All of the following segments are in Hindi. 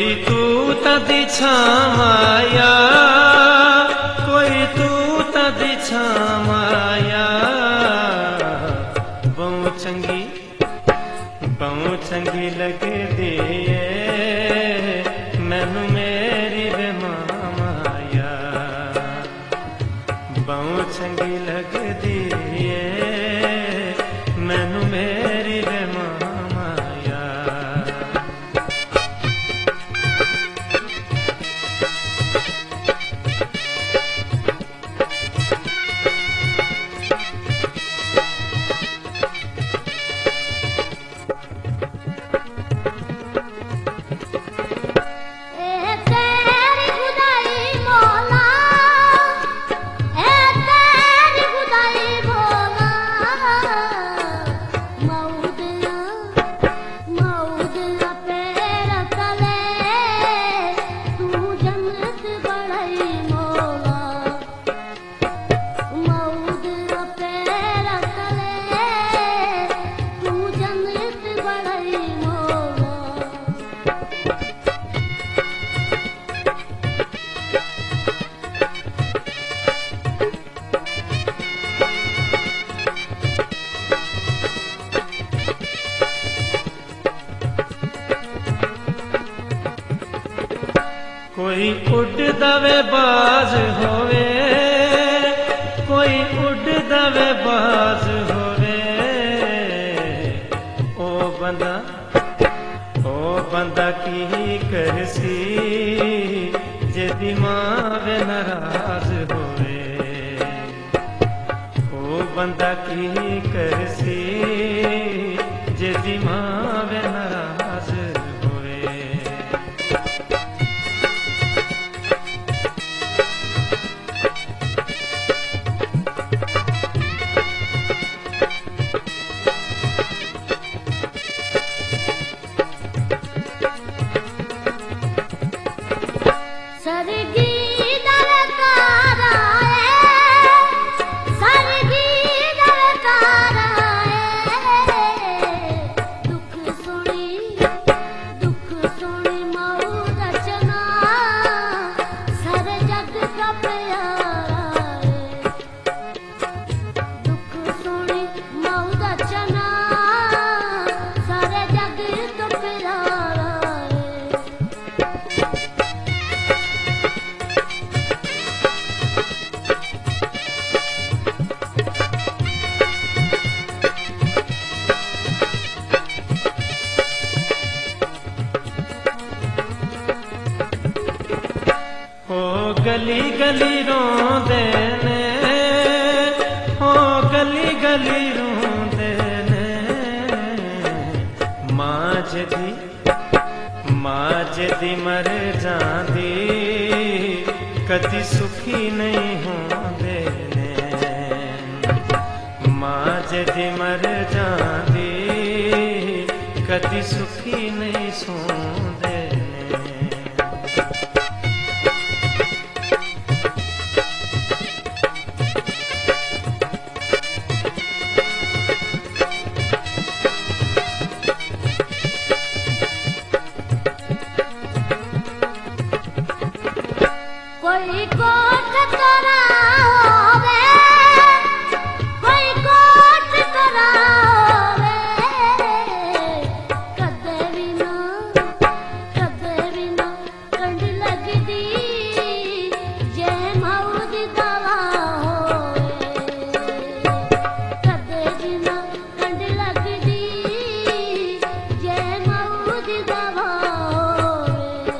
कोई तू तदी छामाया, कोई तू तदी छामाया। बहु चंगी लगदी है मैनू मेरी वे माया। बहु चंगी लगदी है मैनू मेरी वे माया। कोई उड़ दवे बाज होवे, कोई उड़ दवे बाज होवे। ओ बंदा की करसी जे दिमाग नाराज होवे। ओ बंदा की करसी जे दिमाग नाराज होवे। गली गली रोंदे ने, ओ गली गली रोंदे ने। मां जदी मर जांदी कदी सुखी नहीं होंदे ने। मां जदी मर जांदी कदी सुखी नहीं सोंदे ने। कोई कोट तोरा होवे, कोई कोट तोरा होवे। कदे भी ना कंड लगदी जे माऊ दी दवा होवे। कदे भी ना कंड लगदी जे माऊ दी दवा होवे।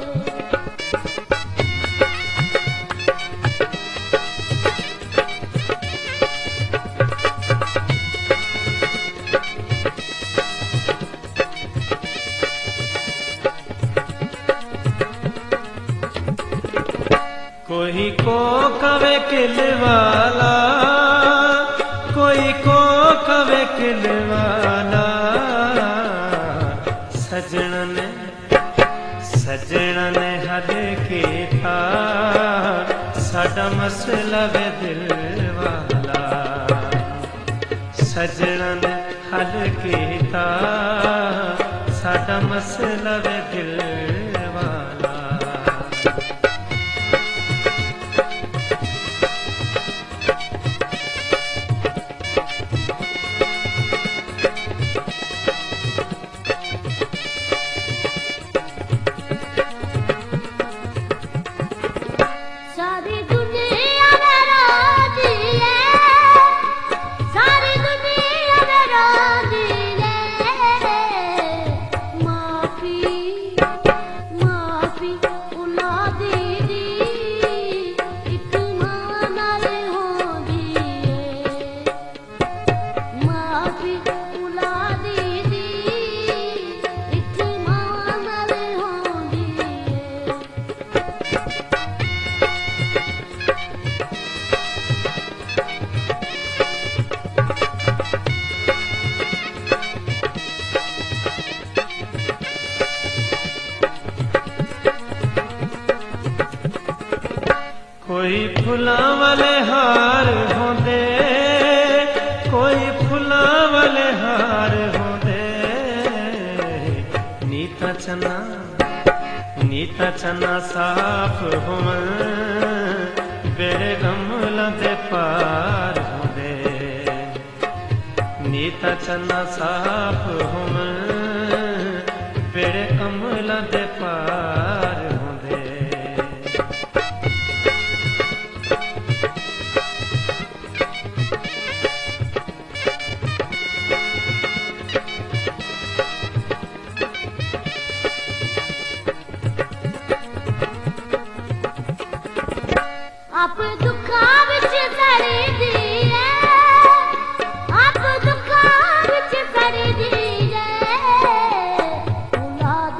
कोई को कवे किलवाला, कोई को कवे किलवाला। सजन ने हल कीता साडा मसला वे दिल वाला। सजन ने हल कीता साडा मसला वे दिल वाला। कोई फुलां वाले हार होंदे, कोई फुलां वाले हार होंदे, नीता चन्ना साफ होवन, बेड़े गमलां दे पार होंदे, नीता चन्ना साफ होवन, बेड़े गमलां दे पार होंदे। आप दुखां विच सड़दी है, आप दुखां विच सड़दी है, औलाद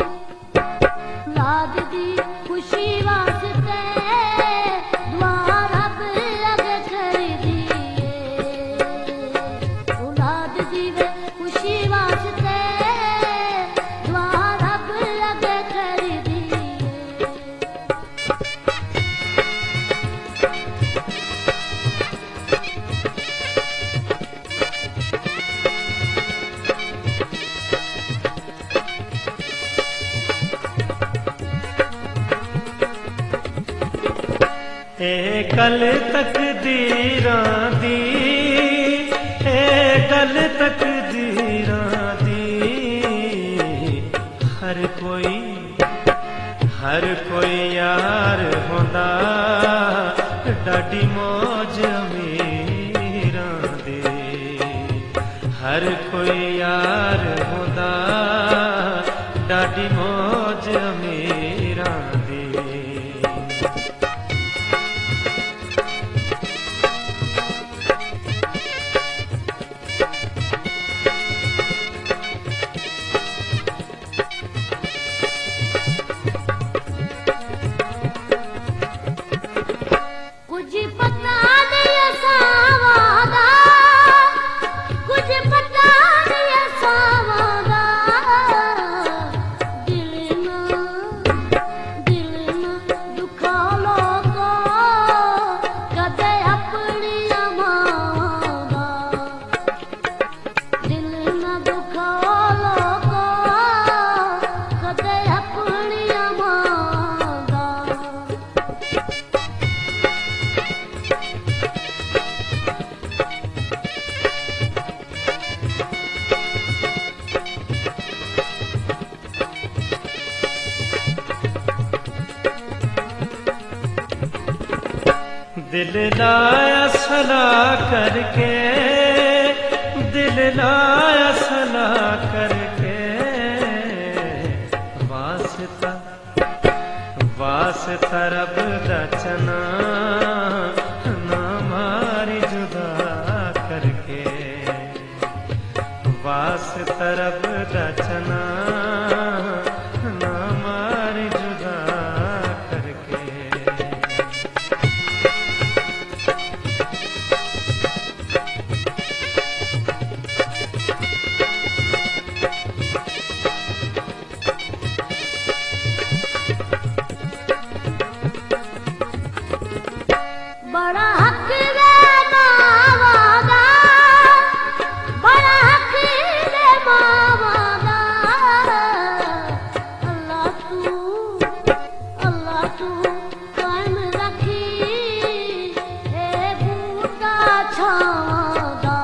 दी खुशी वास्ते दुआ रब अगे करदी है, औलाद दी खुशी वास्ते दुआ रब अगे करदी है। ए गल तकदीरां दी, ए गल तकदीरां दी, हर कोई यार होंदा, डाडी मौज अमीरां दी, हर कोई यार होंदा, डाडी मौज अमीरां दी। कुछ पता नहीं असावां दा, कुछ पता नहीं असावां दा, दिल ना दुखा लोगो कदे अपनी मावां दा, दिल ना दुखा लोगो कदे अपनी मावां दा। दिल लाया सलाह करके, दिल लाया सलाह करके, वास्ता रब दा चना, ना मारी जुदा करके, वास्ता रब दा चना, ना मारी जुदा करके। बड़ा हक रे मावां दा, बड़ा हक रे मावां दा, अल्लाह तू कायम रखी ए बूटा छावां दा,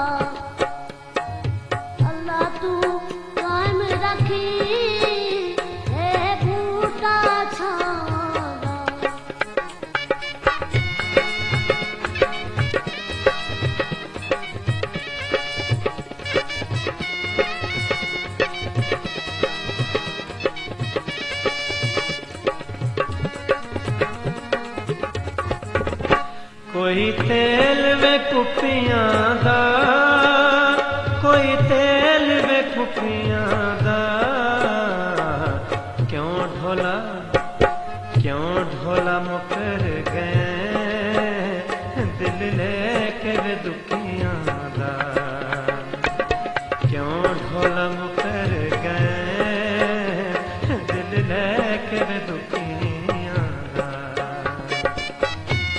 अल्लाह तू कायम रखी ए बूटा छावां दा। कोई तेल वे कुपियां दा, कोई तेल वे कुपियां दा, क्यों ढोला मुकर गए, दिल लेके वे दुखियां दा, क्यों ढोला मुकर गए, दिल लेके वे दुखियां दा।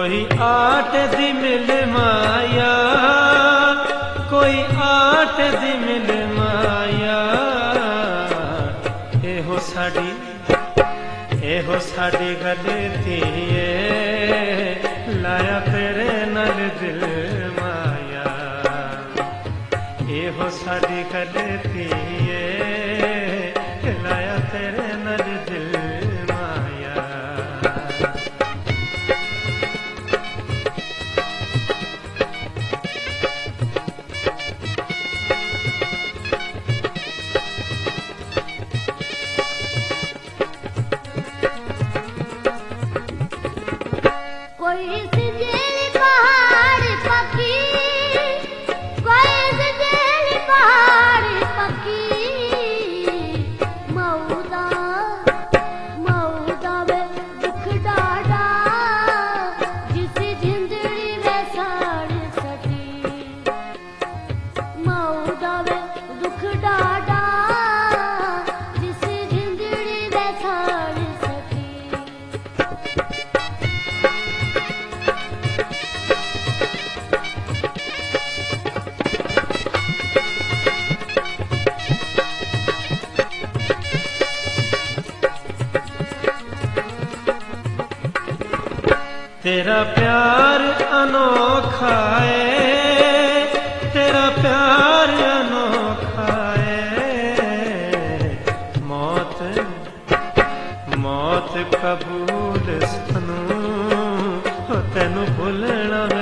कोई आट दी मिल माया, कोई आट दी मिल माया। एहो साड़ी गलती है, लाया तेरे नाल दिल माया। एहो साड़ी गलती है, लाया तेरे नाल दिल माया। कोई सिजेली पहाड़ पकी, कोई सिजेली पहाड़ पकी। मऊदा वे दुख डाडा, जिसी जिंदड़ी में साड़ सटी। मऊदा वे दुख डाडा, जिसी जिंदड़ी में साड़ सटी। तेरा प्यार अनोखा है, तेरा प्यार अनोखा है। मौत कबूल सनू, तेनू भुलना